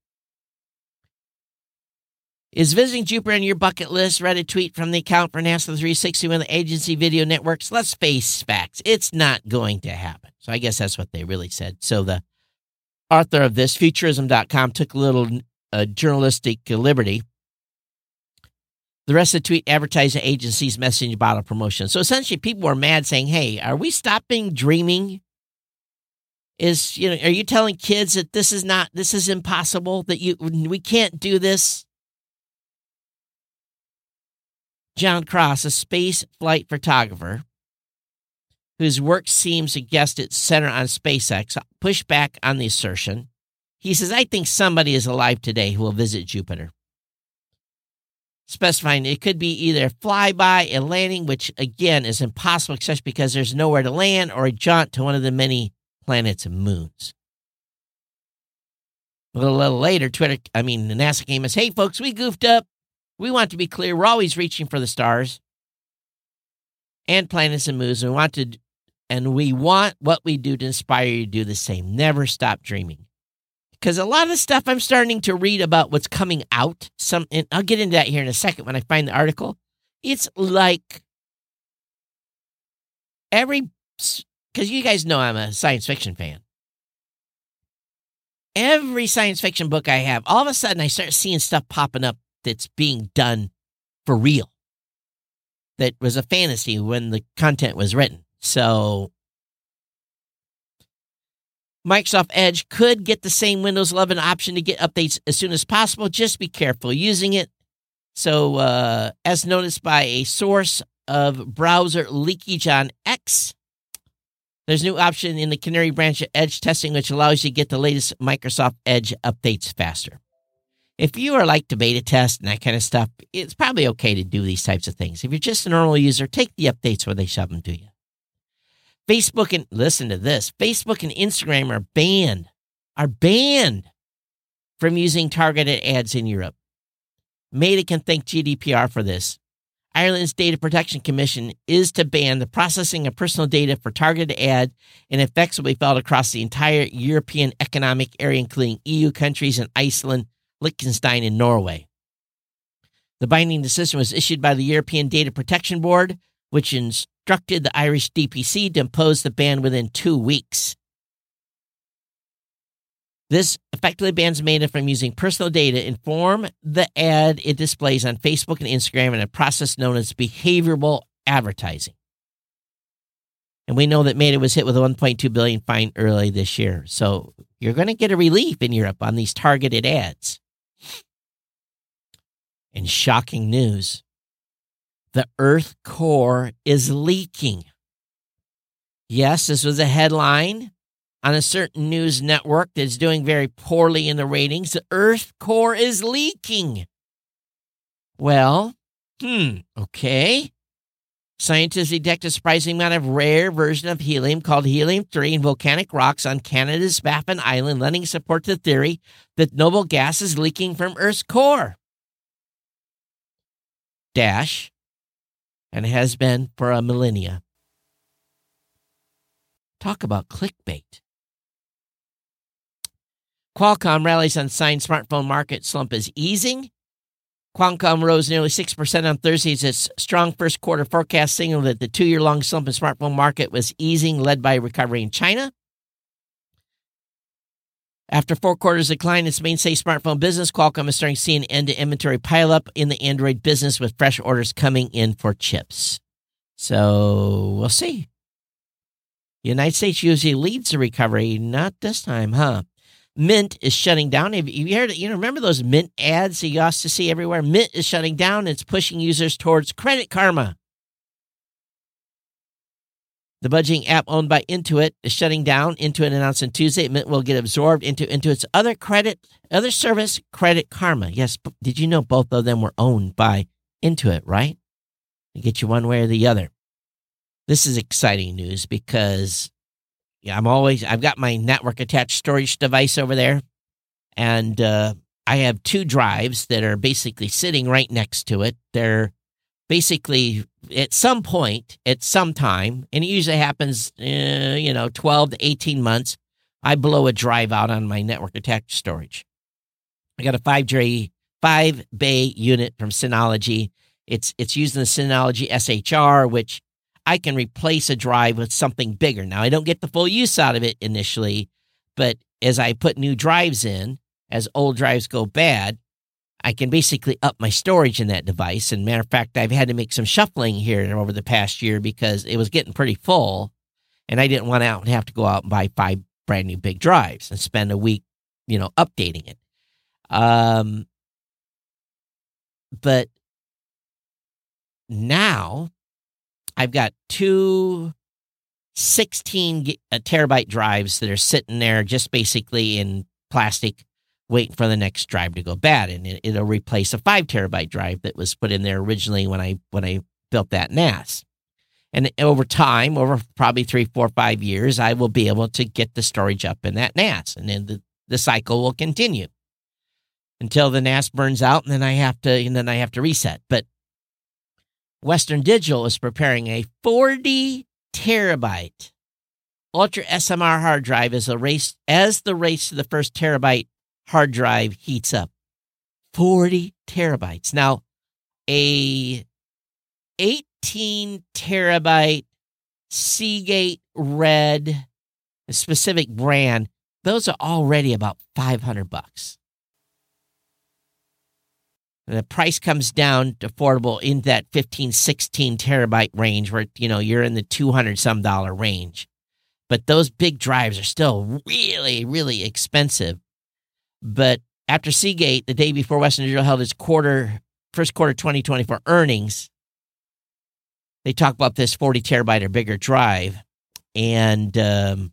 Is visiting Jupiter on your bucket list? Read a tweet from the account for NASA three sixty, one of the agency video networks. Let's face facts. It's not going to happen. So I guess that's what they really said. So the author of this, Futurism dot com, took a little uh, journalistic liberty. The rest of the tweet advertised the agency's messaging bottle promotion. So essentially people were mad saying, hey, are we stopping dreaming? Is, you know, are you telling kids that this is not, this is impossible, that you, we can't do this? John Cross, a space flight photographer whose work seems to suggest it's centered on SpaceX, pushed back on the assertion. He says, I think somebody is alive today who will visit Jupiter. Specifying it could be either a flyby, a landing, which again is impossible, especially because there's nowhere to land, or a jaunt to one of the many planets and moons. A little, little later, Twitter, I mean, the NASA came and says, hey, folks, we goofed up. We want to be clear. We're always reaching for the stars and planets and moons. And we want to, and we want what we do to inspire you to do the same. Never stop dreaming. Because a lot of the stuff I'm starting to read about what's coming out, some, and I'll get into that here in a second when I find the article. It's like every, because you guys know I'm a science fiction fan. Every science fiction book I have, all of a sudden I start seeing stuff popping up that's being done for real. That was a fantasy when the content was written. So Microsoft Edge could get the same Windows eleven option to get updates as soon as possible. Just be careful using it. So uh, as noticed by a source of browser leakage on X, There's a new option in the Canary branch of Edge testing, which allows you to get the latest Microsoft Edge updates faster. If you are like to beta test and that kind of stuff, it's probably okay to do these types of things. If you're just a normal user, take the updates when they shove them to you. Facebook and, listen to this, Facebook and Instagram are banned, are banned from using targeted ads in Europe. Meta can thank G D P R for this. Ireland's Data Protection Commission is to ban the processing of personal data for targeted ad, and effects will be felt across the entire European Economic Area, including E U countries and Iceland, Liechtenstein, and Norway. The binding decision was issued by the European Data Protection Board, which instructed the Irish D P C to impose the ban within two weeks. This effectively bans Meta from using personal data to inform the ad it displays on Facebook and Instagram in a process known as behavioral advertising. And we know that Meta was hit with a one point two billion dollars fine early this year. So you're going to get a relief in Europe on these targeted ads. And shocking news, the Earth core is leaking. Yes, this was a headline on a certain news network that's doing very poorly in the ratings. The Earth core is leaking. Well, hmm, okay. Scientists detect a surprising amount of rare version of helium called helium three in volcanic rocks on Canada's Baffin Island, lending support to the theory that noble gas is leaking from Earth's core. Dash, and has been for a millennia. Talk about clickbait. Qualcomm rallies on sign smartphone market slump is easing. Qualcomm rose nearly six percent on Thursday as its strong first quarter forecast signaled that the two-year-long slump in smartphone market was easing, led by recovery in China. After four quarters decline in its mainstay smartphone business, Qualcomm is starting to see an end to inventory pileup in the Android business with fresh orders coming in for chips. So we'll see. The United States usually leads the recovery, not this time, huh? Mint is shutting down. Have you heard? You know, remember those Mint ads you used to see everywhere? Mint is shutting down. It's pushing users towards Credit Karma. The budgeting app owned by Intuit is shutting down. Intuit announced on Tuesday Mint will get absorbed into Intuit's other credit, other service, Credit Karma. Yes, did you know both of them were owned by Intuit, right? They get you one way or the other. This is exciting news because yeah, I'm always, I've got my network attached storage device over there, and uh, I have two drives that are basically sitting right next to it. They're basically at some point, at some time, and it usually happens, uh, you know, twelve to eighteen months, I blow a drive out on my network attached storage. I got a five J, five bay unit from Synology. It's, it's using the Synology S H R, which I can replace a drive with something bigger. Now, I don't get the full use out of it initially, but as I put new drives in, as old drives go bad, I can basically up my storage in that device. And matter of fact, I've had to make some shuffling here over the past year because it was getting pretty full, and I didn't want to out and have to go out and buy five brand new big drives and spend a week, you know, updating it. Um, but now I've got two sixteen terabyte drives that are sitting there just basically in plastic, waiting for the next drive to go bad. And it, it'll replace a five terabyte drive that was put in there originally when I when I built that N A S. And over time, over probably three, four, five years, I will be able to get the storage up in that N A S. And then the, the cycle will continue until the N A S burns out, and then I have to and then I have to reset. But Western Digital is preparing a forty terabyte Ultra S M R hard drive as a race as the race to the first terabyte hard drive heats up. forty terabytes. Now, a eighteen terabyte Seagate Red, a specific brand, those are already about five hundred bucks. And the price comes down to affordable in that fifteen, sixteen terabyte range where, you know, you're in the two hundred some dollar range. But those big drives are still really, really expensive. But after Seagate, the day before Western Digital held its quarter, first quarter twenty twenty-four earnings, they talk about this forty terabyte or bigger drive. and um,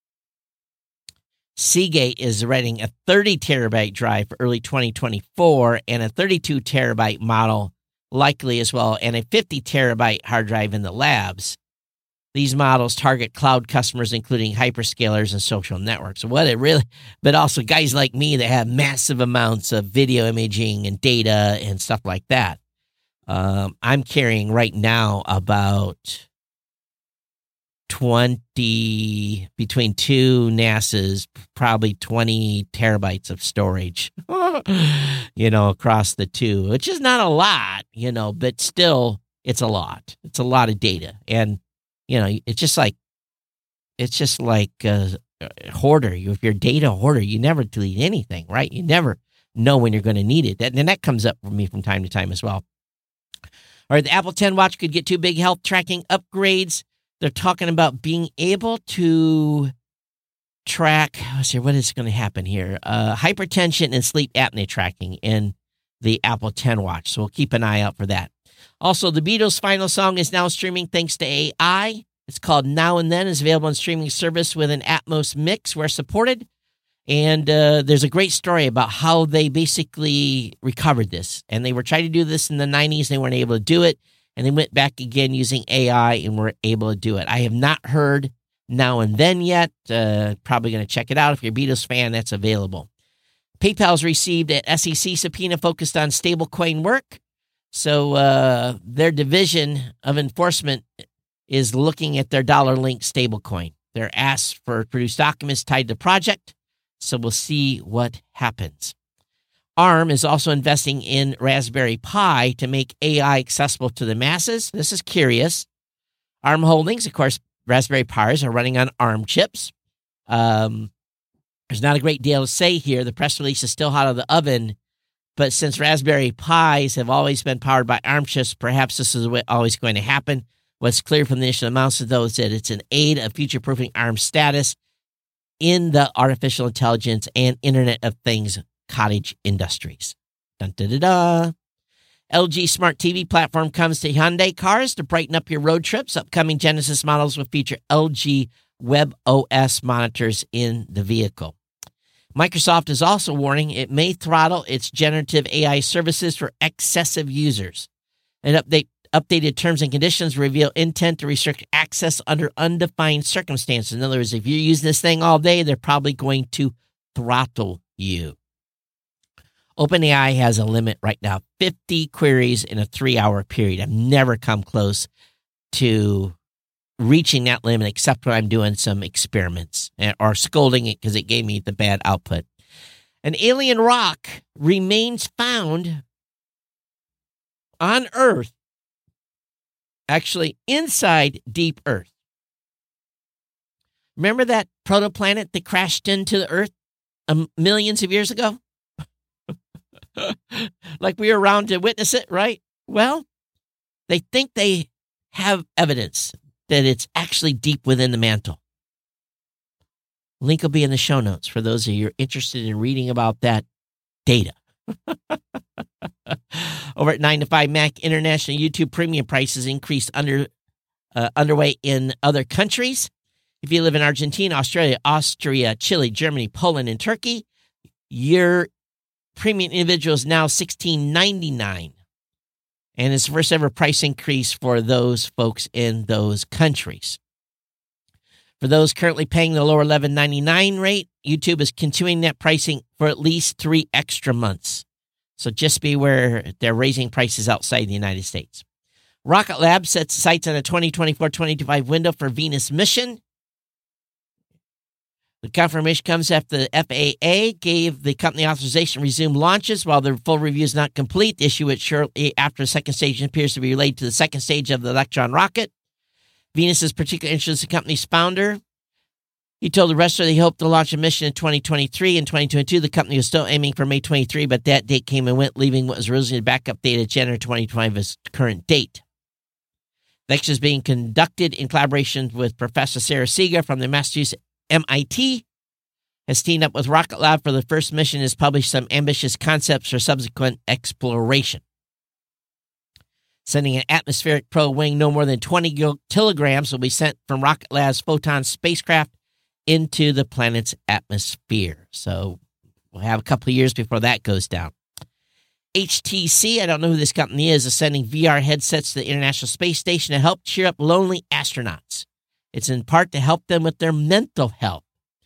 Seagate is renting a thirty terabyte drive for early twenty twenty-four and a thirty-two terabyte model likely as well, and a fifty terabyte hard drive in the labs. These models target cloud customers, including hyperscalers and social networks. What it really, but also guys like me that have massive amounts of video imaging and data and stuff like that. Um, I'm carrying right now about twenty, between two NASA's, probably twenty terabytes of storage, you know, across the two, which is not a lot, you know, but still it's a lot. It's a lot of data. And, you know, it's just like, it's just like a hoarder. If you're a data hoarder, you never delete anything, right? You never know when you're going to need it. And that comes up for me from time to time as well. All right, the Apple ten Watch could get two big health tracking upgrades. They're talking about being able to track, let's see, what is going to happen here? Uh, hypertension and sleep apnea tracking in the Apple ten Watch. So we'll keep an eye out for that. Also, the Beatles' final song is now streaming thanks to A I. It's called Now and Then. It's available on streaming service with an Atmos mix where supported. And uh, there's a great story about how they basically recovered this. And they were trying to do this in the nineties. They weren't able to do it. And they went back again using A I and were able to do it. I have not heard Now and Then yet. Uh, probably going to check it out. If you're a Beatles fan, that's available. PayPal's received an S E C subpoena focused on stablecoin work. So uh, their division of enforcement is looking at their dollar-linked stablecoin. They're asked for produce documents tied to the project. So we'll see what happens. ARM is also investing in Raspberry Pi to make A I accessible to the masses. This is curious. ARM Holdings, of course, Raspberry Pis are running on ARM chips. Um, there's not a great deal to say here. The press release is still hot out of the oven. But since Raspberry Pis have always been powered by ARM chips, perhaps this is always going to happen. What's clear from the initial announcement, though, is that it's an aid of future-proofing ARM status in the artificial intelligence and Internet of Things cottage industries. Dun, da, da, da. L G Smart T V platform comes to Hyundai cars to brighten up your road trips. Upcoming Genesis models will feature L G WebOS monitors in the vehicle. Microsoft is also warning it may throttle its generative A I services for excessive users. An update Updated terms and conditions reveal intent to restrict access under undefined circumstances. In other words, if you're using this thing all day, they're probably going to throttle you. OpenAI has a limit right now, fifty queries in a three-hour period. I've never come close to reaching that limit except when I'm doing some experiments or scolding it because it gave me the bad output. An alien rock remains found on Earth, actually inside deep Earth. Remember that protoplanet that crashed into the Earth um, millions of years ago? Like we were around to witness it, right? Well, they think they have evidence that it's actually deep within the mantle. Link will be in the show notes for those of you who are interested in reading about that data. Over at nine to five Mac, international YouTube premium prices increased under uh, underway in other countries. If you live in Argentina, Australia, Austria, Chile, Germany, Poland, and Turkey, your premium individual is now sixteen ninety-nine. And it's the first ever price increase for those folks in those countries. For those currently paying the lower eleven ninety-nine rate, YouTube is continuing that pricing for at least three extra months. So just be aware they're raising prices outside the United States. Rocket Lab sets sights on a twenty twenty-four twenty twenty-five window for Venus mission. The confirmation comes after the F A A gave the company authorization to resume launches. While the full review is not complete, the issue it shortly after the second stage appears to be related to the second stage of the Electron rocket. Venus is particularly interested in the company's founder. He told the rest that he hoped to launch a mission in twenty twenty-three and twenty twenty-two. The company was still aiming for May twenty-three, but that date came and went, leaving what was originally the backup date of January twenty twenty-five as the current date. The lecture is being conducted in collaboration with Professor Sarah Seeger from the Massachusetts M I T, has teamed up with Rocket Lab for the first mission and has published some ambitious concepts for subsequent exploration. Sending an atmospheric probe weighing no more than twenty kilograms will be sent from Rocket Lab's Photon spacecraft into the planet's atmosphere. So we'll have a couple of years before that goes down. H T C, I don't know who this company is, is sending V R headsets to the International Space Station to help cheer up lonely astronauts. It's in part to help them with their mental health.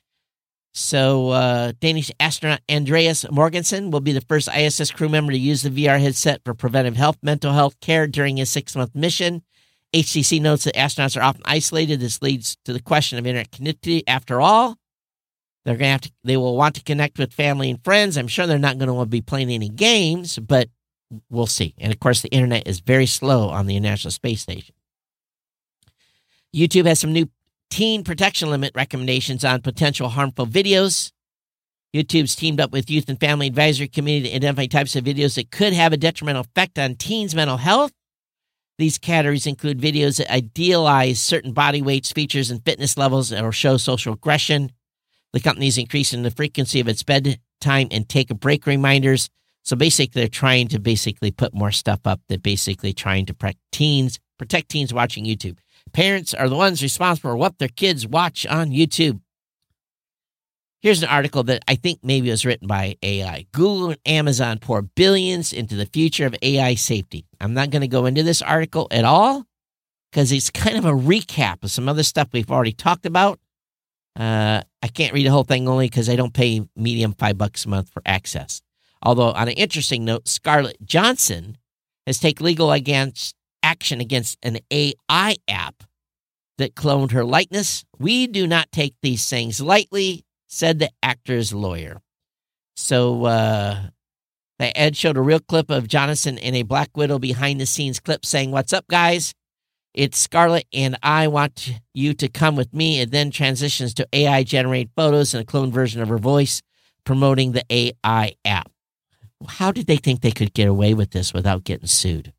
So uh, Danish astronaut Andreas Morgensen will be the first I S S crew member to use the V R headset for preventive health, mental health care during his six-month mission. H T C notes that astronauts are often isolated. This leads to the question of internet connectivity. After all, they're going to have to, they will want to connect with family and friends. I'm sure they're not going to want to be playing any games, but we'll see. And, of course, the internet is very slow on the International Space Station. YouTube has some new teen protection limit recommendations on potential harmful videos. YouTube's teamed up with Youth and Family Advisory Committee to identify types of videos that could have a detrimental effect on teens' mental health. These categories include videos that idealize certain body weights, features, and fitness levels or show social aggression. The company is increasing the frequency of its bedtime and take-a-break reminders. So basically, they're trying to basically put more stuff up that basically trying to protect teens, protect teens watching YouTube. Parents are the ones responsible for what their kids watch on YouTube. Here's an article that I think maybe was written by A I. Google and Amazon pour billions into the future of A I safety. I'm not going to go into this article at all because it's kind of a recap of some other stuff we've already talked about. Uh, I can't read the whole thing only because I don't pay Medium five bucks a month for access. Although, on an interesting note, Scarlett Johansson has taken legal against action against an A I app that cloned her likeness. We do not take these things lightly, said the actor's lawyer. So, uh, the ad showed a real clip of Johansson in a Black Widow behind-the-scenes clip saying, "What's up, guys? It's Scarlett, and I want you to come with me." It then transitions to A I-generated photos and a cloned version of her voice promoting the A I app. How did they think they could get away with this without getting sued?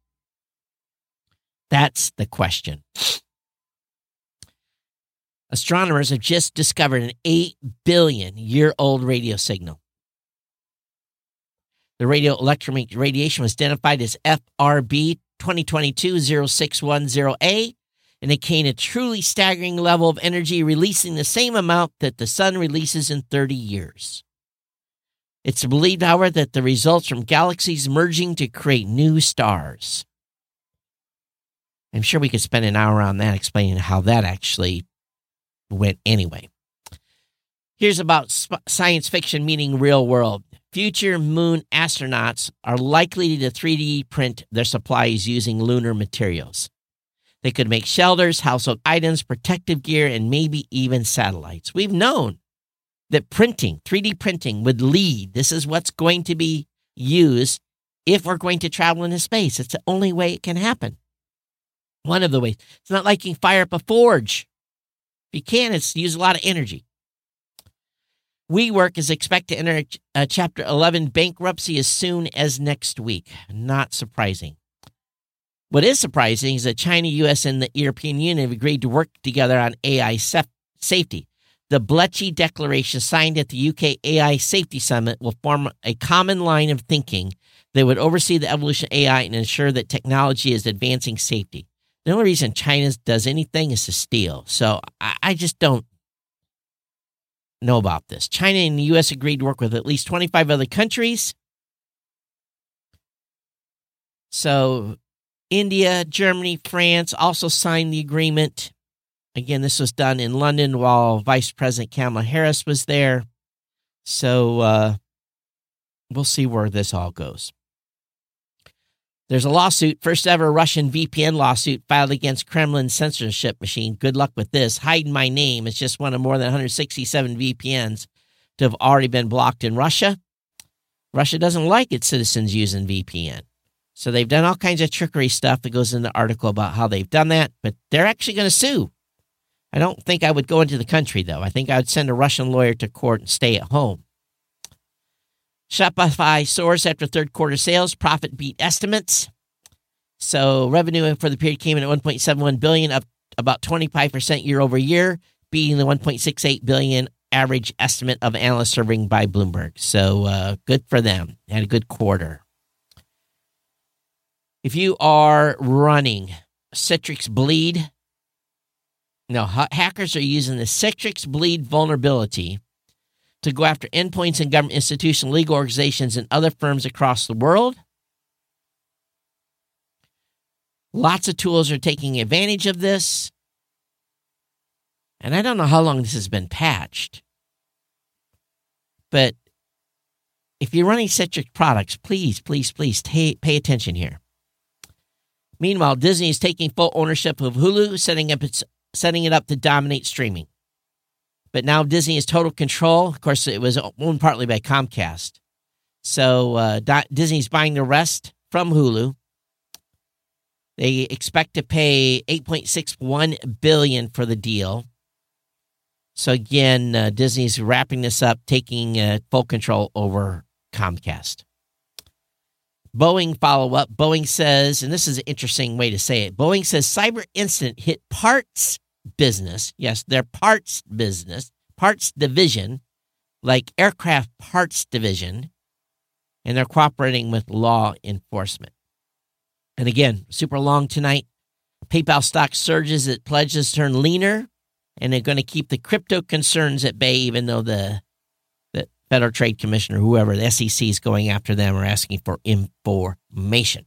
That's the question. Astronomers have just discovered an eight billion year old radio signal. The radio electromagnetic radiation was identified as F R B twenty twenty-two dash zero six one zero A, and it contained a truly staggering level of energy, releasing the same amount that the sun releases in thirty years. It's believed, however, that the results from galaxies merging to create new stars. I'm sure we could spend an hour on that explaining how that actually went anyway. Here's about sp- science fiction meeting real world. Future moon astronauts are likely to three D print their supplies using lunar materials. They could make shelters, household items, protective gear, and maybe even satellites. We've known that printing, three D printing, would lead. This is what's going to be used if we're going to travel into space. It's the only way it can happen. One of the ways. It's not like you can fire up a forge. If you can, it's use a lot of energy. WeWork is expected to enter uh, Chapter eleven bankruptcy as soon as next week. Not surprising. What is surprising is that China, U S, and the European Union have agreed to work together on A I sef- safety. The Blechy Declaration signed at the U K A I Safety Summit will form a common line of thinking that would oversee the evolution of A I and ensure that technology is advancing safety. The only reason China does anything is to steal. So I, I just don't know about this. China and the U S agreed to work with at least twenty-five other countries. So India, Germany, France also signed the agreement. Again, this was done in London while Vice President Kamala Harris was there. So uh, we'll see where this all goes. There's a lawsuit, first ever Russian V P N lawsuit filed against Kremlin's censorship machine. Good luck with this. Hide My Name is just one of more than one hundred sixty-seven V P Ns to have already been blocked in Russia. Russia doesn't like its citizens using V P N. So they've done all kinds of trickery stuff that goes in the article about how they've done that, but they're actually going to sue. I don't think I would go into the country, though. I think I would send a Russian lawyer to court and stay at home. Shopify soars after third quarter sales. Profit beat estimates. So revenue for the period came in at one point seven one billion dollars, up about twenty-five percent year over year, beating the one point six eight billion dollars average estimate of analysts surveyed by Bloomberg. So uh, good for them. Had a good quarter. If you are running Citrix Bleed, no, ha- hackers are using the Citrix Bleed vulnerability to go after endpoints in government institutions, legal organizations, and other firms across the world. Lots of tools are taking advantage of this. And I don't know how long this has been patched. But if you're running Citrix products, please, please, please pay, pay attention here. Meanwhile, Disney is taking full ownership of Hulu, setting up its, setting it up to dominate streaming. But now Disney has total control. Of course, it was owned partly by Comcast. So uh, Disney's buying the rest from Hulu. They expect to pay eight point six one billion dollars for the deal. So again, uh, Disney's wrapping this up, taking uh, full control over Comcast. Boeing follow-up. Boeing says, and this is an interesting way to say it, Boeing says cyber incident hit parts business. Yes, their parts business, parts division, like aircraft parts division, and they're cooperating with law enforcement. And again, super long tonight. PayPal stock surges. It pledges to turn leaner, and they're going to keep the crypto concerns at bay, even though the, the Federal Trade Commission or whoever, the S E C, is going after them or asking for information.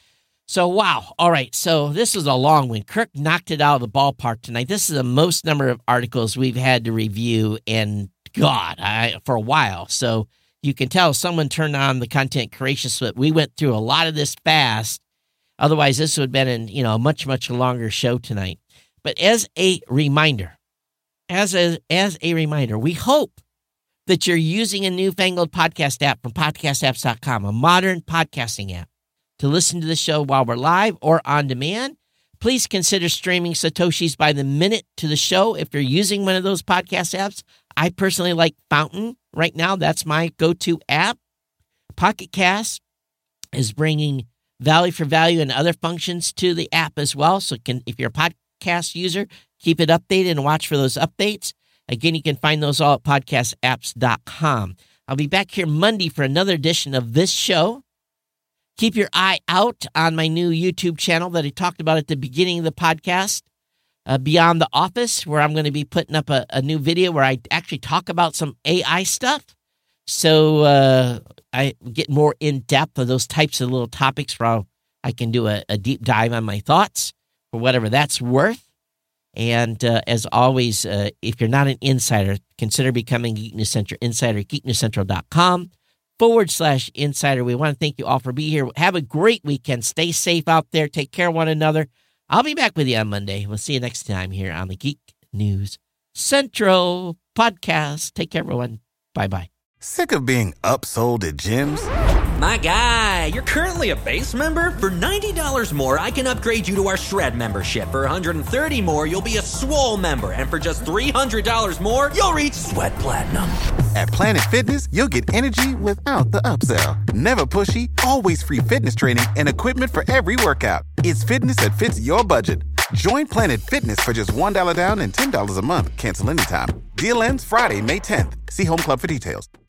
So, wow. All right. So this is a long one. Kirk knocked it out of the ballpark tonight. This is the most number of articles we've had to review, and God, I, for a while. So you can tell someone turned on the content creation split. We went through a lot of this fast. Otherwise, this would have been in, you know, a much, much longer show tonight. But as a reminder, as a, as a reminder, we hope that you're using a newfangled podcast app from podcast apps dot com, a modern podcasting app, to listen to the show while we're live or on demand. Please consider streaming Satoshis by the minute to the show if you're using one of those podcast apps. I personally like Fountain right now. That's my go-to app. Pocket Cast is bringing value for value and other functions to the app as well. So can, if you're a podcast user, keep it updated and watch for those updates. Again, you can find those all at podcast apps dot com. I'll be back here Monday for another edition of this show. Keep your eye out on my new YouTube channel that I talked about at the beginning of the podcast, uh, Beyond the Office, where I'm going to be putting up a, a new video where I actually talk about some A I stuff. So uh, I get more in-depth of those types of little topics where I'll, I can do a, a deep dive on my thoughts for whatever that's worth. And uh, as always, uh, if you're not an insider, consider becoming Geek News Central Insider at geek news central dot com forward slash insider. We want to thank you all for being here. Have a great weekend. Stay safe out there. Take care of one another. I'll be back with you on Monday. We'll see you next time here on the Geek News Central podcast. Take care, everyone. Bye-bye. Sick of being upsold at gyms? My guy, you're currently a base member. For ninety dollars more, I can upgrade you to our Shred membership. For one hundred thirty dollars more, you'll be a Swole member. And for just three hundred dollars more, you'll reach Sweat Platinum. At Planet Fitness, you'll get energy without the upsell. Never pushy, always free fitness training and equipment for every workout. It's fitness that fits your budget. Join Planet Fitness for just one dollar down and ten dollars a month. Cancel anytime. Deal ends Friday, May tenth. See Home Club for details.